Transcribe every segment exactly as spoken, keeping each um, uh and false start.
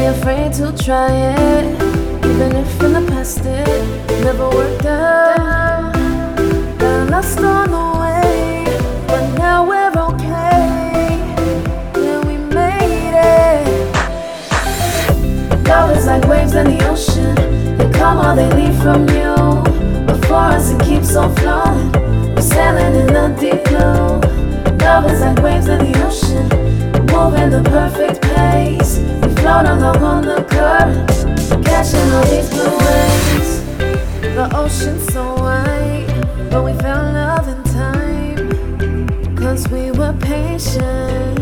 afraid to try it, even if in the past it never worked out. Got lost on the way, but now we're okay. Yeah, we made it. Love is like waves in the ocean. They come or they leave from you. Before us it keeps on flowing. We're sailing in the deep blue. Love is like waves in the ocean. We're moving the perfect pace. We float along on the current, catching all these blue waves. The ocean's so wide, but we found love in time, cause we were patient.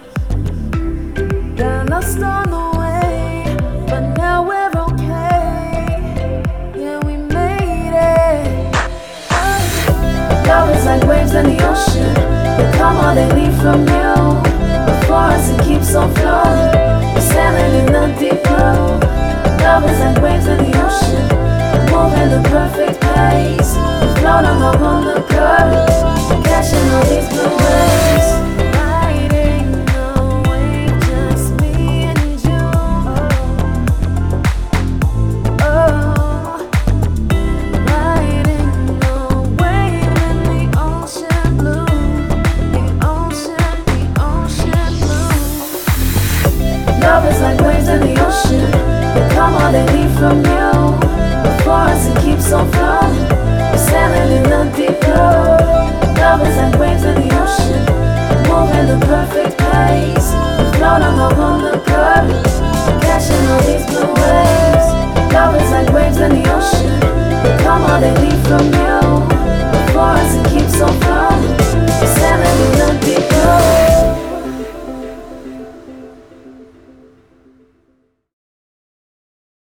Got lost on the way, but now we're okay. Yeah, we made it. Love is like waves in the ocean. They come or they leave from you. Before us it keeps on flowing. We're sailing in the deep blue. Love is like waves in the ocean. We're moving the perfect pace. We float along on the current, catching all these blue waves. Riding the wave, just me and you. Oh, oh. Riding the wave in the ocean blue. The ocean, the ocean blue. Love is like waves in the ocean. They come or they leave from you. Before us it keeps on flowing. We're sailing in the deep blue. Love is like waves in the ocean. Moving the perfect pace. We float along on the current, catching all these blue waves. Love is like waves in the ocean. They come or they leave from you.